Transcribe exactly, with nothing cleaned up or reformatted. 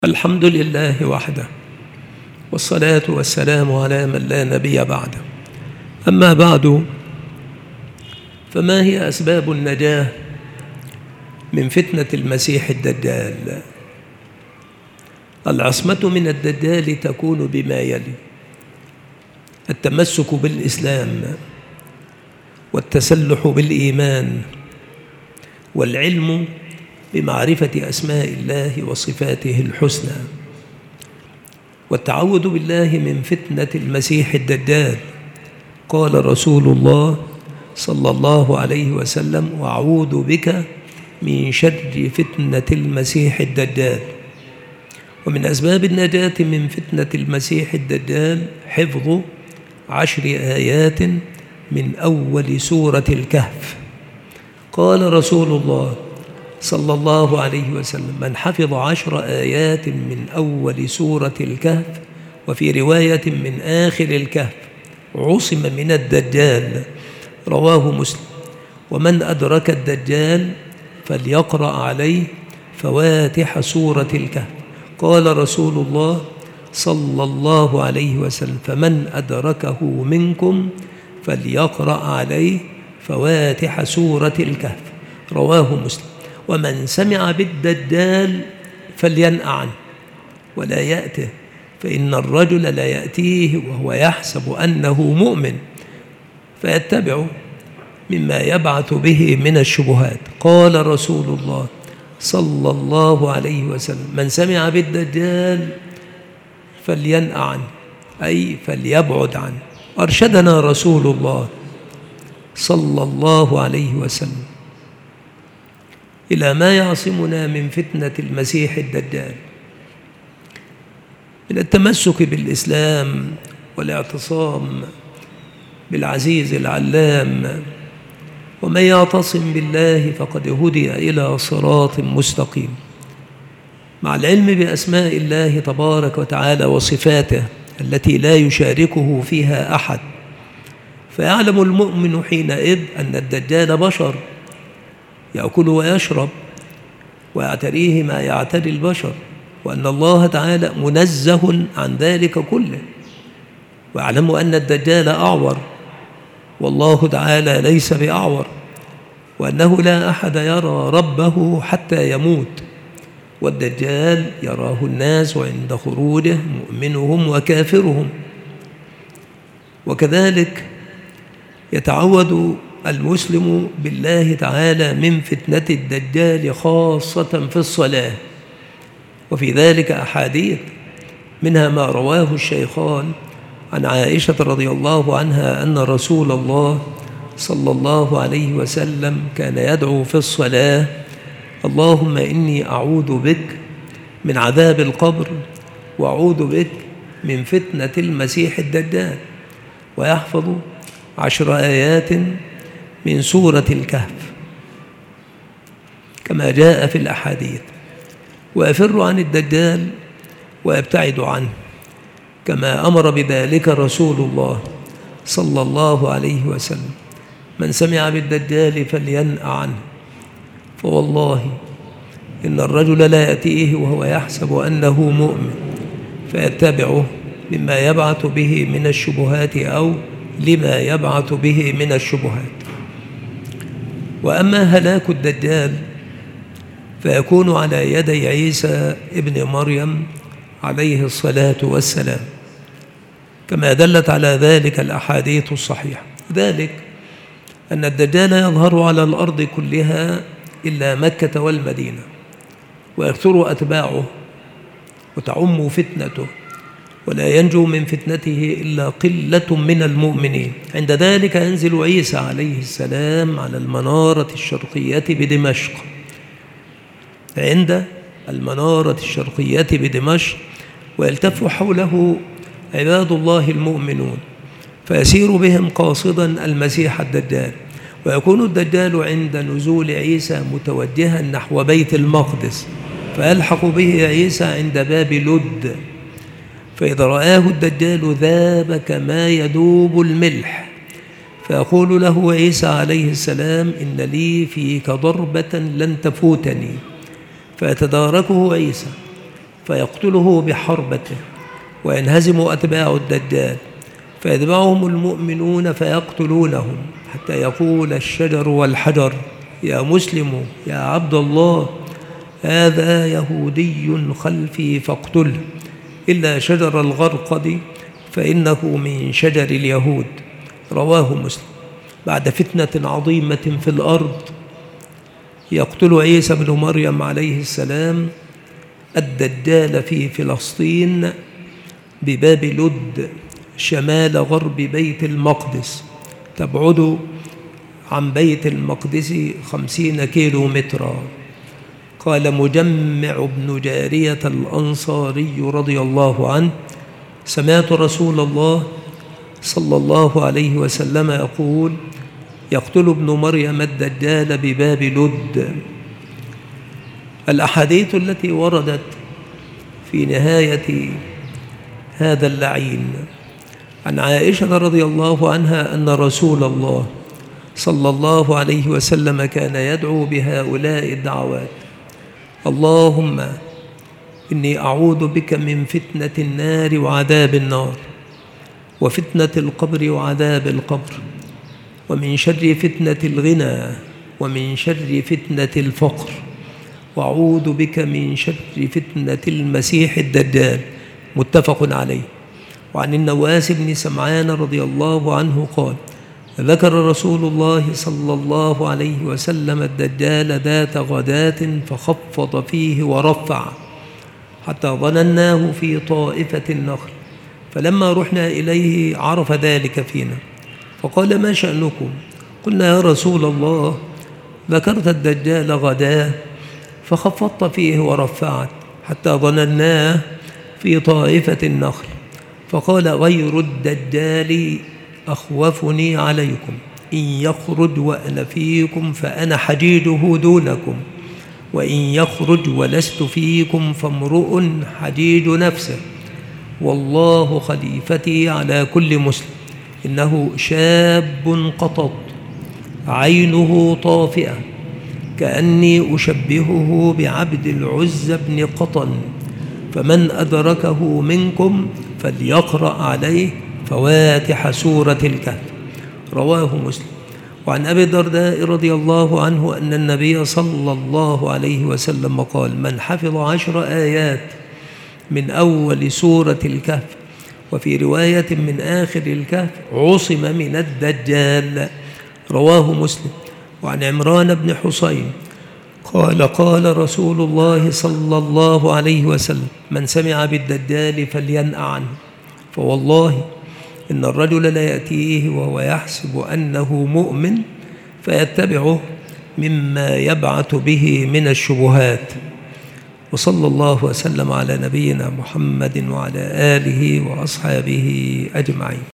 الحمد لله وحده، والصلاة والسلام على من لا نبي بعده. أما بعد، فما هي أسباب النجاة من فتنة المسيح الدجال؟ العصمة من الدجال تكون بما يلي: التمسك بالإسلام، والتسلح بالإيمان، والعلم بمعرفة أسماء الله وصفاته الحسنى، والتعوذ بالله من فتنة المسيح الدجال. قال رسول الله صلى الله عليه وسلم: وأعوذ بك من شر فتنة المسيح الدجال. ومن أسباب النجاة من فتنة المسيح الدجال حفظ عشر آيات من أول سورة الكهف. قال رسول الله صلى الله عليه وسلم: من حفظ عشر آيات من أول سورة الكهف، وفي رواية من آخر الكهف، عصم من الدجال. رواه مسلم. ومن أدرك الدجال فليقرأ عليه فواتح سورة الكهف. قال رسول الله صلى الله عليه وسلم: فمن أدركه منكم فليقرأ عليه فواتح سورة الكهف. رواه مسلم. ومن سمع بالدجال فلينأ عنه ولا يأته، فإن الرجل لا يأتيه وهو يحسب أنه مؤمن فيتبع مما يبعث به من الشبهات. قال رسول الله صلى الله عليه وسلم: من سمع بالدجال فلينأ عنه، أي فليبعد عنه. أرشدنا رسول الله صلى الله عليه وسلم إلى ما يعصمنا من فتنة المسيح الدجال، من التمسك بالإسلام والاعتصام بالعزيز العلام. ومن يعتصم بالله فقد هدي إلى صراط مستقيم، مع العلم بأسماء الله تبارك وتعالى وصفاته التي لا يشاركه فيها أحد، فيعلم المؤمن حينئذ أن الدجال بشر يأكل ويشرب ويعتريه ما يعتري البشر، وأن الله تعالى منزه عن ذلك كله، ويعلم أن الدجال أعور والله تعالى ليس بأعور، وأنه لا أحد يرى ربه حتى يموت، والدجال يراه الناس عند خروجه، مؤمنهم وكافرهم. وكذلك يتعوذ المسلم بالله تعالى من فتنة الدجال خاصة في الصلاة، وفي ذلك أحاديث، منها ما رواه الشيخان عن عائشة رضي الله عنها أن رسول الله صلى الله عليه وسلم كان يدعو في الصلاة: اللهم إني أعوذ بك من عذاب القبر، وأعوذ بك من فتنة المسيح الدجال، ويحفظ عشر آيات من سورة الكهف كما جاء في الأحاديث، وأفر عن الدجال وأبتعد عنه كما أمر بذلك رسول الله صلى الله عليه وسلم. من سمع بالدجال فلينأ عنه، فوالله إن الرجل لا يأتيه وهو يحسب أنه مؤمن فيتبعه مما يبعث به من الشبهات أو لما يبعث به من الشبهات. وأما هلاك الدجال فيكون على يدي عيسى ابن مريم عليه الصلاة والسلام، كما دلت على ذلك الأحاديث الصحيحة. ذلك أن الدجال يظهر على الأرض كلها إلا مكة والمدينة، ويكثر أتباعه وتعم فتنته، ولا ينجو من فتنته إلا قلة من المؤمنين. عند ذلك ينزل عيسى عليه السلام على المنارة الشرقية بدمشق، عند المنارة الشرقية بدمشق، ويلتف حوله عباد الله المؤمنون، فيسير بهم قاصدا المسيح الدجال، ويكون الدجال عند نزول عيسى متوجها نحو بيت المقدس، فيلحق به عيسى عند باب لد، فإذا رآه الدجال ذاب كما يذوب الملح، فيقول له عيسى عليه السلام: إن لي فيك ضربة لن تفوتني، فيتداركه عيسى فيقتله بحربته، وينهزم أتباع الدجال فيتبعهم المؤمنون فيقتلونهم، حتى يقول الشجر والحجر يا مسلم يا عبد الله هذا يهودي خلفي فاقتله، إلا شجر الغرقد فإنه من شجر اليهود. رواه مسلم. بعد فتنة عظيمة في الأرض يقتل عيسى بن مريم عليه السلام الدجال في فلسطين بباب لد شمال غرب بيت المقدس، تبعد عن بيت المقدس خمسين كيلو مترا. قال مجمع بن جارية الأنصاري رضي الله عنه سمعت رسول الله صلى الله عليه وسلم يقول يقتل ابن مريم الدجال بباب لد. الأحاديث التي وردت في نهاية هذا اللعين عن عائشة رضي الله عنها أن رسول الله صلى الله عليه وسلم كان يدعو بهؤلاء الدعوات: اللهم إني أعوذ بك من فتنة النار وعذاب النار، وفتنة القبر وعذاب القبر، ومن شر فتنة الغنى، ومن شر فتنة الفقر، وأعوذ بك من شر فتنة المسيح الدجال. متفق عليه. وعن النواس بن سمعان رضي الله عنه قال ذكر رسول الله صلى الله عليه وسلم الدجال ذات غداة فخفض فيه ورفع حتى ظنناه في طائفة النخل، فلما رحنا إليه عرف ذلك فينا فقال ما شأنكم؟ قلنا يا رسول الله ذكرت الدجال غداة فخفضت فيه ورفعت حتى ظنناه في طائفة النخل، فقال غير الدجال أخوفني عليكم، إن يخرج وأنا فيكم فأنا حجيجه دونكم، وإن يخرج ولست فيكم فامرؤ حجيج نفسه، والله خليفتي على كل مسلم، إنه شاب قطط عينه طافئة كأني أشبهه بعبد العزى بن قطن، فمن أدركه منكم فليقرأ عليه فواتح سورة الكهف. رواه مسلم. وعن أبي الدرداء رضي الله عنه أن النبي صلى الله عليه وسلم قال من حفظ عشر آيات من أول سورة الكهف وفي رواية من آخر الكهف عصم من الدجال. رواه مسلم. وعن عمران بن حسين قال قال رسول الله صلى الله عليه وسلم من سمع بالدجال فلينأ عنه، فوالله إن الرجل لا يأتيه وهو يحسب أنه مؤمن فيتبعه مما يبعث به من الشبهات. وصلى الله وسلم على نبينا محمد وعلى آله وأصحابه أجمعين.